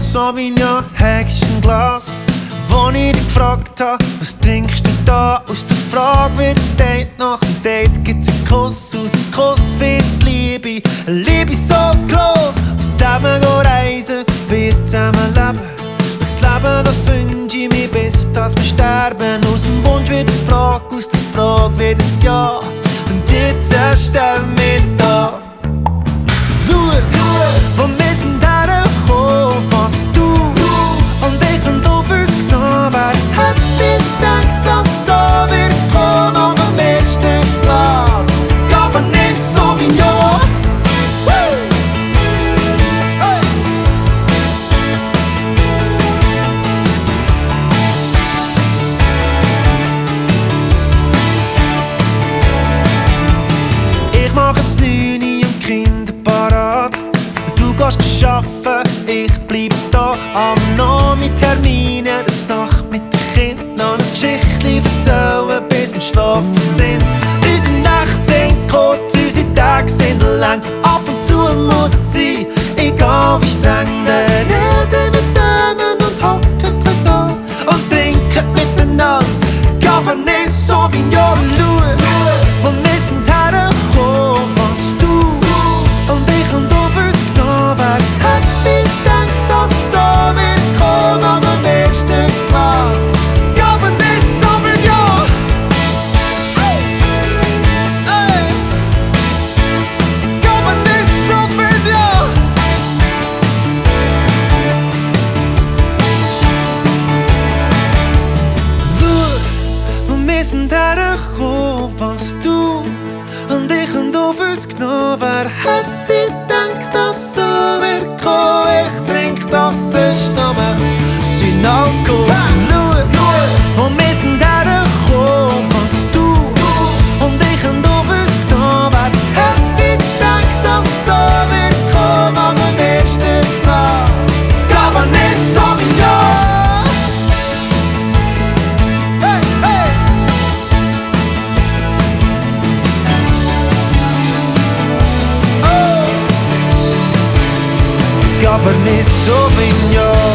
Sauvignon, hättest du ein Glas? Wo ich dich gefragt habe, was trinkst du da? Aus der Frage wird's Date, nach dem Date gibt's einen Kuss. Aus dem Kuss wird Liebe, eine Liebe so groß. Aus zusammen reisen, wir zusammen leben. Das Leben, das wünsche ich mir, bis dass wir sterben. Aus dem Wunsch wird eine Frage, aus der Frage wird ein Ja. Und jetzt stehen wir da. Schau, wo wir sind hergekommen, was du und ich und du fürs genommen. Wer hätte gedacht, dass so wird kommen nach dem ersten Glas? Cabernet Sauvignon. Hey. Ich mach jetzt 9 Uhr und Kinder parat. Du gehst arbeiten, ich bleib da am Nachmittag Termine. Jetzt Nacht mit den Kindern noch ein Geschichtchen erzählen, bis wir schlafen sind. Unsere Nächte sind kurz, unsere Tage sind lang. Ab und zu muss es sein, egal wie streng. Dann reden wir zusammen und hocken gleich da und trinken miteinander Cabernet Sauvignon. Schau, wo wir sind hergekommen, was du und ich und du fürs genommen. Wer hätte gedacht, dass so wird kommen nach dem ersten Glas? Cabernet Sauvignon. Hey. Hey. Cabernet Sauvignon. Schau, wo wir sind hergekommen, was du und ich und du fürs genommen. Wer hätte gedacht, dass so wird kommen? Ich trink doch sonst nur sein Alkohol. Schau, wo wir sind hergekommen, was du und ich und du fürs genommen. Wer hätte gedacht, dass so wird kommen nach dem ersten Glas? Cabernet Sauvignon. Hey, hey. Cabernet Sauvignon.